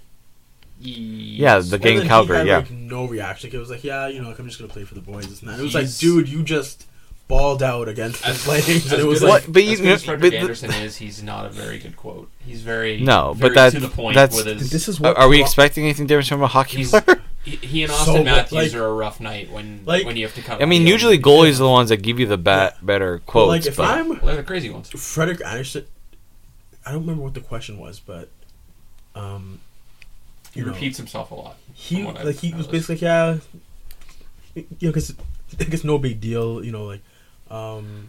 Yeah, the And game then Calgary. He had, Yeah, like, no reaction. It was like, yeah, you know, like, I'm just gonna play for the boys. This and that. It was He's- like, dude, you just balled out against the As- Flames, as and it was good like, What? But you as good know- as Frederick but the- Anderson is, he's not a very good quote. He's very No, very but that- to the point that's- with his. this is Are, what are we Toron- expecting anything different from a hockey He's- player? he, he and So, Austin but, Matthews like- are a rough night when like- when you have to cut. I mean, audio. usually goalies are the ones that give you the ba- better But, quotes. like if but I'm Well, they're the crazy ones. Frederick Anderson, I don't remember what the question was, but um, He you know, repeats himself a lot. he from what like I've he was noticed. basically yeah, you know, because I think it's no big deal. You know, like um,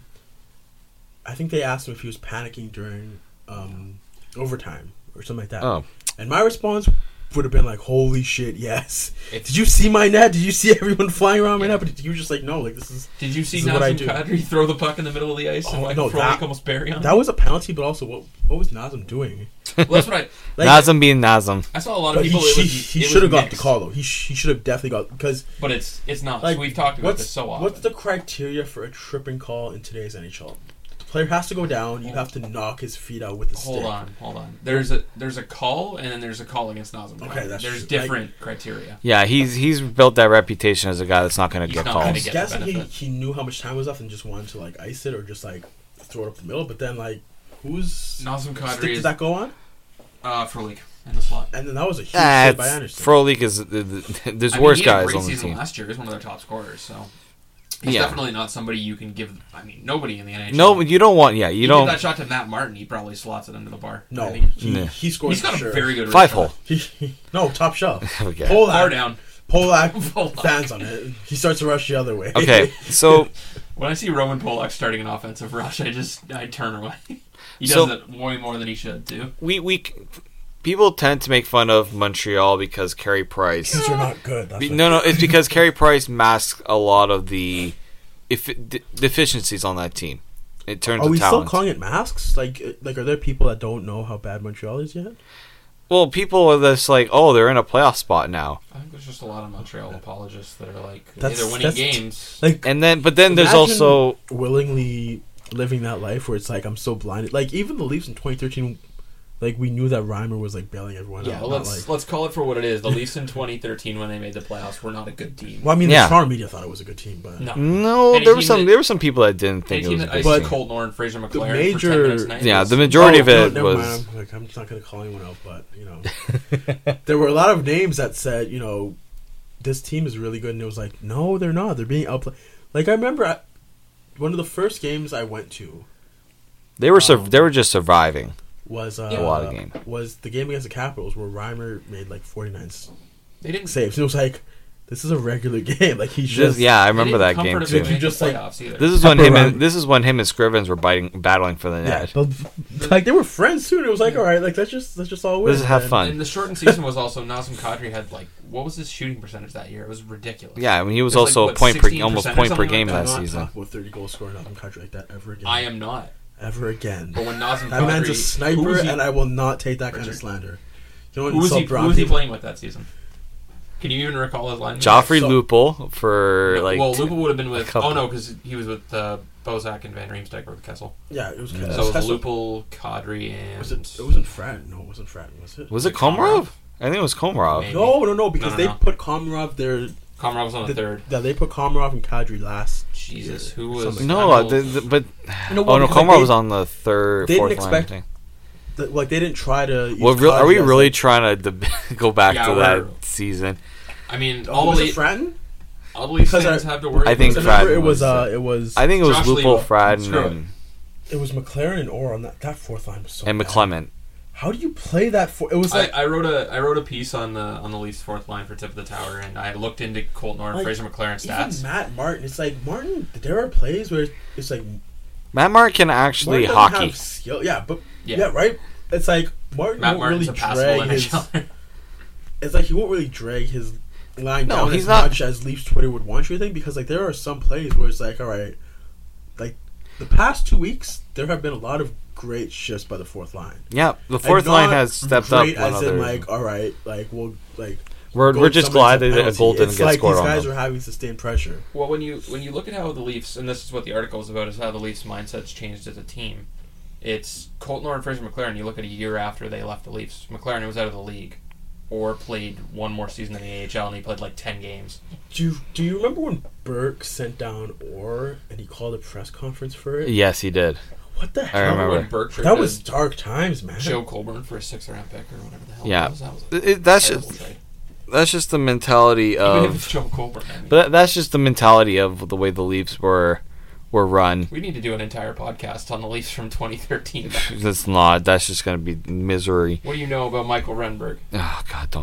I think they asked him if he was panicking during um, overtime or something like that. Oh. And my response would have been like, "Holy shit, yes!" It's- Did you see my net? Did you see everyone flying around my Yeah. net? But you were just like, "No, like this is." Did you see This is what I Nazem do. Kadri throw the puck in the middle of the ice and Oh, Michael no, Frolik that- almost bury on? That was a penalty, but also what what was Nazem doing? Well, that's what I. Like, Nazem being Nazem. I saw a lot of but he, people. he, it was, he it should have was got the mixed, call though. He sh- he should have definitely got because but it's it's not. like We've talked about what's this so often. what's the criteria for a tripping call in today's N H L? The player has to go down. You have to knock his feet out with the stick. Hold on, hold on. There's a there's a call and then there's a call against Nazem. Okay, Kadri. that's there's true. different criteria. Yeah, he's he's built that reputation as a guy that's not going to He's get not calls. gonna I'm get the guessing he, benefit. he knew how much time was left and just wanted to like ice it or just like throw it up the middle. But then like whose Nazem Kadri stick is did that go on? uh, Frolik in the slot. And then that was a huge Ah, hit by it's- Anderson. Frolik is uh, the- there's I mean, worse he had a guys great on the season team. last year. He's one of their top scorers, so he's Yeah. definitely not somebody you can give. I mean, nobody in the N H L. No, you don't want. Yeah, you you don't. give that shot to Matt Martin, he probably slots it under the bar. no, I mean, he, Nah. he scored he's got for a sure. very good Five wrist hole. He, he, no, top shelf. Okay. Pull Far that. down. Polak Polak. fans on it. He starts to rush the other way. Okay, so When I see Roman Polak starting an offensive rush, I just I turn away. He does So- it way more than he should too. we we people tend to make fun of Montreal because Carey Price. These are not good. That's Be- what- No, no, it's because Carey Price masks a lot of the if, de- deficiencies on that team. It turns Are to we talent. still calling it masks? Like, uh, like, are there people that don't know how bad Montreal is yet? Well, people are just like, oh, they're in a playoff spot now, I think there's just a lot of Montreal apologists that are like, hey, That's- they're winning that's- games. Like, and then but then there's imagine also willingly living that life where it's like I'm so blinded. Like, even the Leafs in twenty thirteen, like we knew that Reimer was like bailing everyone Yeah, out. well, not, let's like, let's call it for what it is. The Leafs in twenty thirteen, when they made the playoffs, were not a good team. well, I mean, Yeah. the Toronto media thought it was a good team, but No, no, Any there were team some that- there were some people that didn't Any think it team was a that good iced But team. Colt Noor and Fraser McLaren for major- ten minutes a night Yeah, was- the majority of no, it never was mind. I'm, like, I'm just not going to call anyone out, but you know, there were a lot of names that said, you know, this team is really good, and it was like, no, they're not. They're being outplayed. Like I remember, I, one of the first games I went to they were sur- um, they were just surviving. was uh, A lot of game. was the game against the Capitals where Reimer made like forty-nine s- They didn't. saves. And it was like, this is a regular game. Like he's Just, just yeah, I they remember didn't that game comfortably too. You make just, the like- playoffs either. This is when Pepper him run. and this is when him and Scrivens were biting, battling for the yeah, net. but, like they were friends too. And it was like, all right, like let's just let's just all win. Let's just have And- fun. And the shortened season was also Nazem Kadri had like what was his shooting percentage that year? It was ridiculous. Yeah, I mean he was It was like, also what, point per sixteen almost percent or point per something game like that Do not season. talk about thirty goal scorer in Nazem Kadri like that ever again. I am not. ever again. But when Nazem That man's a Kadri- who sniper, was he- and I will not take that kind of Richard. slander. You know what? Who was he? insult Who was he people- playing with that season? Can you even recall his line? Joffrey So- Lupul for like well, Lupa would have been with. couple. Oh no, because he was with uh, Bozak and Van Riemsdyk with Kessel. Yeah, it was. Yeah. Kessel. So it was Kessel- Lupul, Kadri, and Was it? It wasn't Fratton. No, it wasn't Fratton. Was it? was it Komarov? Komarov? I think it was Komarov. Maybe. No, no, no. Because No, no, they no. put Komarov there. Komarov was on the, The- third. Yeah, they put Komarov and Kadri last. Jesus, year who or was- something. No, I uh, know- the, the, but You know, oh well, no, because, like, Komarov they- was on the third, they didn't fourth line. expect- I think. The- like they didn't try to. Use Well, real, are Kadri we as, really like- trying to deb- go back Yeah, to we're- that season? I mean, Oh, all was the it Leaf, Fratton? all the Leaf Because fans I- have to worry. I think about Because I remember Fratton it was. was, Uh, it was. I think it was Josh Lupul, Leva. Fratton, Screw it. and, It was McLaren and Orr on that. That fourth line was so. and bad. McClement. How do you play that? For it was I, like I wrote a I wrote a piece on the on the Leafs fourth line for Tip of the Tower, and I looked into Colt Noor and Like, Fraser McLaren even stats. Matt Martin. It's like Martin. There are plays where it's like Matt Martin can actually Martin doesn't hockey. have skill. Yeah, but Yeah. yeah. right. It's like Martin Matt won't Martin's really a passable drag N his. H L er. It's like he won't really drag his line No, down he's as not- much as Leafs Twitter would want you to think, because like there are some plays where it's like, all right, like the past two weeks there have been a lot of great shifts by the fourth line. Yeah, the Like, fourth line not has stepped up. great One as other. in like, all right, like we'll like. we're go we're just glad somebody's that a penalty. goal didn't it's get like scored these on guys them. are having sustained pressure. Well, when you when you look at how the Leafs, and this is what the article is about, is how the Leafs' mindset's changed as a team. It's Colt Noor and Fraser McLaren. You look at a year after they left the Leafs, McLaren was out of the league, or played one more season in the A H L, and he played like ten games. Do you, do you remember when Burke sent down Orr and he called a press conference for it? Yes, he did. What the I hell? remember. when Burke That was dark times, man. Joe Colburn for a sixth round pick or whatever the hell. Yeah. it was. That was a It- it- that's terrible just trade. that's just the mentality Even if it's of. Joe Colburn. I mean, But that- that's just the mentality of the way the Leafs were were run. we need to do an entire podcast on the Leafs from twenty thirteen. That's not. That's just going to be misery. What do you know about Michael Renberg? Oh God, don't.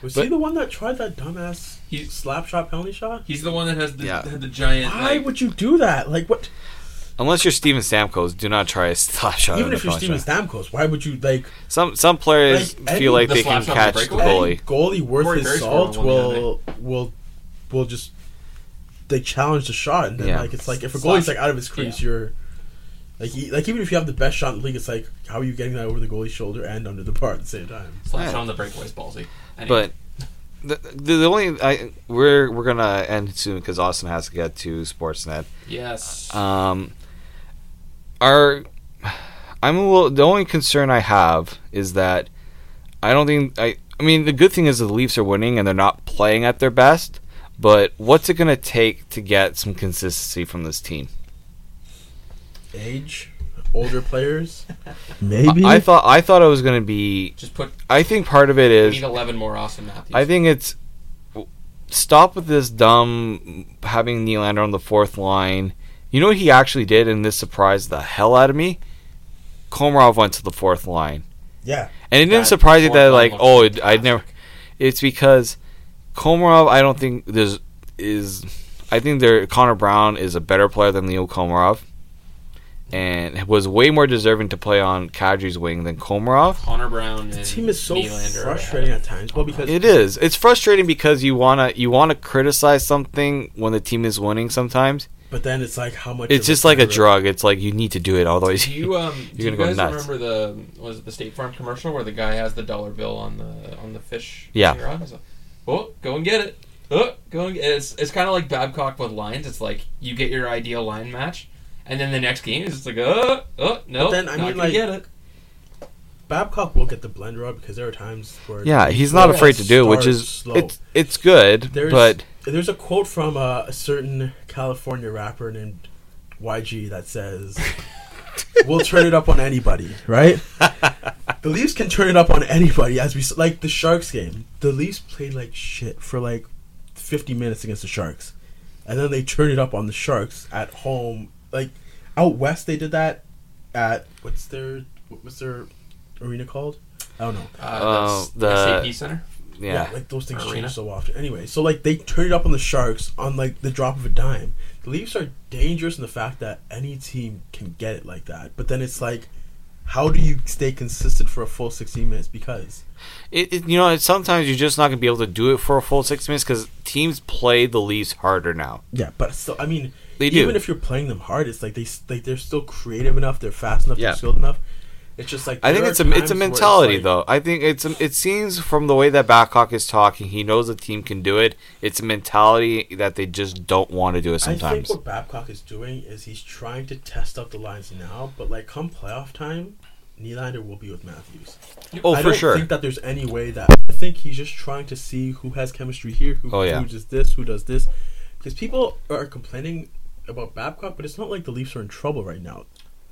Was But- he the one that tried that dumbass He- slap shot penalty shot? He's the one that has the, Yeah. had the giant. Why like, would you do that? Like what? Unless you're Steven Stamkos, do not try a slap shot. Even in if the you're penalty Steven shot. Stamkos, why would you like? Some some players Like, any- feel like the they slap can shot on the catch the breakaway? Any goalie. goalie worth Corey his Perry salt scored one the will will will just they challenge the shot, and then Yeah. like it's like if a Slash- goalie's like out of his crease, yeah. you're like he, like even if you have the best shot in the league, it's like how are you getting that over the goalie's shoulder and under the bar at the same time? Slap Yeah. shot on the breakaway is ballsy. Anyway. But the, the the only I we're we're gonna end soon because Austin has to get to Sportsnet. yes. Um, our I'm a little. The only concern I have is that I don't think I. I mean, the good thing is the Leafs are winning and they're not playing at their best. But what's it gonna take to get some consistency from this team? Age, older players, maybe. I, I thought I thought it was gonna be. Just put. I think part of it We is. need eleven more Austin Matthews. I think it's stop with this dumb having Nylander on the fourth line. You know what he actually did, and this surprised the hell out of me? Komarov went to the fourth line. yeah, And it didn't That surprise you fourth that, line like, looks oh, it, I'd fantastic. never. It's because Komarov, I don't think there's is. I think there Connor Brown is a better player than Leo Komarov, and was way more deserving to play on Kadri's wing than Komarov. Connor Brown and the team is so Nylander frustrating are at times. Well, because It is. It's frustrating because you wanna you wanna criticize something when the team is winning. Sometimes but then it's like how much it's of just like a player- drug. It's like you need to do it, otherwise Do you um do You're you gonna guys go nuts. remember the was it the State Farm commercial where the guy has the dollar bill on the on the fish? Yeah. fishing rod? It's like, oh, go and get it. Oh, go and get it. It's it's kind of like Babcock with lines. It's like you get your ideal line match, and then the next game is just like oh oh no, But then, I not mean, gonna like, get it. Babcock will get the blender up because there are times where yeah, he's not Yeah, afraid to do it, which start is slow. it's it's good, There's, but there's a quote from uh, a certain California rapper named Y G that says, "We'll turn it up on anybody." Right? The Leafs can turn it up on anybody. As we s- like the Sharks game, the Leafs played like shit for like fifty minutes against the Sharks, and then they turned it up on the Sharks at home. Like out west, they did that at what's their what was their arena called? I don't know. Uh, that's the- S A P Center. Yeah, yeah. like those things Arena. change so often. Anyway, so like they turned it up on the Sharks on like the drop of a dime. The Leafs are dangerous in the fact that any team can get it like that. But then it's like, how do you stay consistent for a full sixteen minutes? Because It, it, you know, it's, sometimes you're just not going to be able to do it for a full six minutes because teams play the Leafs harder now. yeah, but still, I mean, They do. even if you're playing them hard, it's like they s- like they're still creative enough, they're fast enough, Yeah. they're skilled enough. It's just like I think there it's are a it's times a where mentality like- though. I think it's a, it seems from the way that Babcock is talking, he knows the team can do it. It's a mentality that they just don't want to do it I think sometimes. what Babcock is doing is he's trying to test out the lines now, but like come playoff time, Nylander will be with Matthews. Oh, I for don't sure. think that there's any way that I think he's just trying to see who has chemistry here, who, Oh, yeah. who does this, who does this. Because people are complaining about Babcock, but it's not like the Leafs are in trouble right now.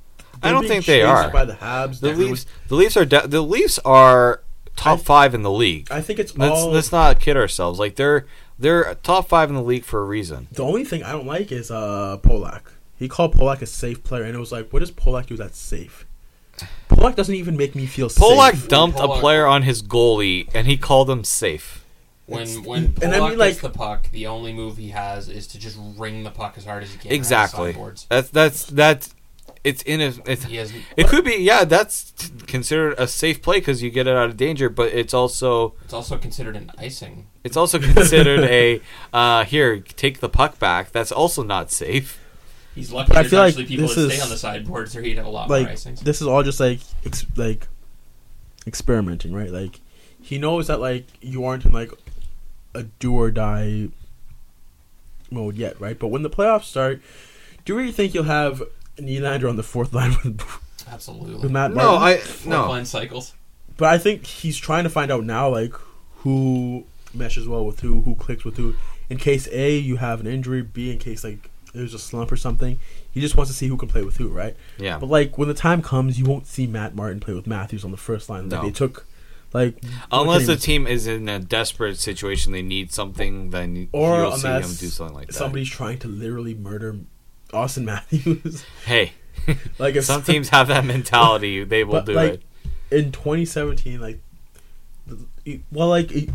I They're don't being think they chased are. By the Habs, The Everyone- Leafs, the Leafs are de- the Leafs are top I- five in the league. I think it's Let's all. let's not kid ourselves. Like they're they're top five in the league for a reason. The only thing I don't like is uh, Polak. He called Polak a safe player, and it was like, what does Polak do that's safe? Polak doesn't even make me feel Polak safe. dumped a Polak- player on his goalie, and he called him safe. When It's- when and Polak I mean, like- gets the puck, the only move he has is to just ring the puck as hard as he can. around the Exactly. sideboards. That's that's that's it's in a it's He has it could be yeah that's t- considered a safe play because you get it out of danger, but it's also it's also considered an icing. it's also considered a uh, here take the puck back. That's also not safe. He's lucky But I there's feel like actually people this that stay is- on the sideboards or he'd have a lot Like more icings. this is all just like ex- like experimenting, right? Like he knows that like you aren't in like a do or die mode yet, right? But when the playoffs start, do you really think you'll have Nylander on the fourth line with, Absolutely. with Matt No, Martin? I Four no. line cycles. But I think he's trying to find out now, like who meshes well with who, who clicks with who. In case A, you have an injury. B, in case like there's a slump or something. He just wants to see who can play with who, right? Yeah. But like when the time comes, you won't see Matt Martin play with Matthews on the first line. Like No. they took, like Unless the okay, team is in a desperate situation, they need something, then or you'll see him unless do something like that. somebody's trying to literally murder Austin Matthews. Hey, Like if some teams have that mentality; they will But, do like, it. in twenty seventeen, like, the- well, like it-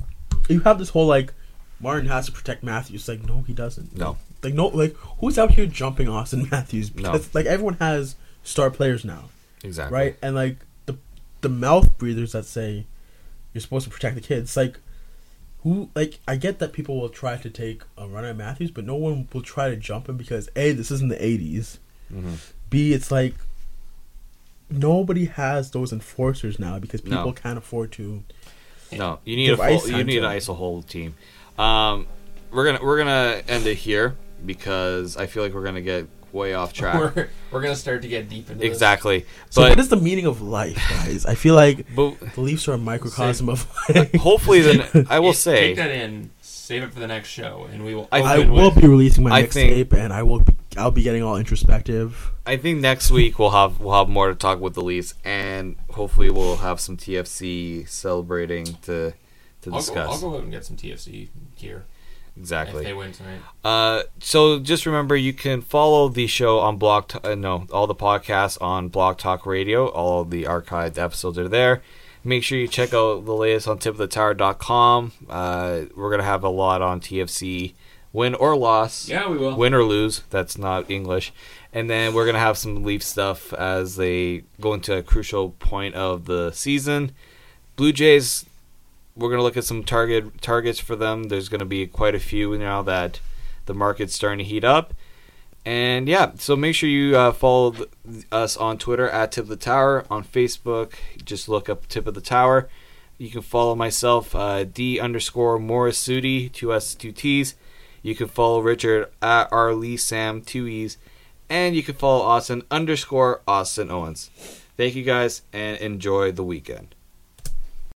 you have this whole like Martin has to protect Matthews. Like no, he doesn't. No. Like no, like who's out here jumping Austin Matthews? No. Because like everyone has star players now, Exactly. right? And like the the mouth breathers that say you're supposed to protect the kids, like who? Like I get that people will try to take a run at Matthews, but no one will try to jump him because A, this isn't the eighties. Mm-hmm. B, it's like nobody has those enforcers now because people No. can't afford to. No, you need a Give ice full, you time need to an him. ice a whole team. Um, we're gonna we're gonna end it here because I feel like we're gonna get way off track. We're we're gonna start to get deep into Exactly, So but what is the meaning of life, guys? I feel like but the Leafs are a microcosm of life. hopefully then I will this. say Take that in. Save it for the next show, and we will. I- I open will with- be releasing my I next think- tape, and I will. Be, I'll be getting all introspective. I think next week we'll have we'll have more to talk with the Leafs, and hopefully we'll have some T F C celebrating to to I'll go, discuss. I'll go out and get some T F C gear if Exactly. they win tonight. Uh, so just remember, you can follow the show on Blog. T- uh, no, all the podcasts on Blog Talk Radio. All the archived episodes are there. Make sure you check out the latest on tip of the tower dot com. Uh, we're gonna have a lot on T F C, win or loss, Yeah, we will. win or lose. That's not English. And then we're gonna have some Leaf stuff as they go into a crucial point of the season. Blue Jays. We're gonna look at some target targets for them. There's gonna be quite a few now that the market's starting to heat up. And yeah, so make sure you uh, follow th- us on Twitter at Tip of the Tower. On Facebook, just look up Tip of the Tower. You can follow myself, uh, D underscore Morris Sudi, two S, two T's. You can follow Richard at R Lee Sam, two E's. And you can follow Austin underscore Austin Owens. Thank you guys, and enjoy the weekend.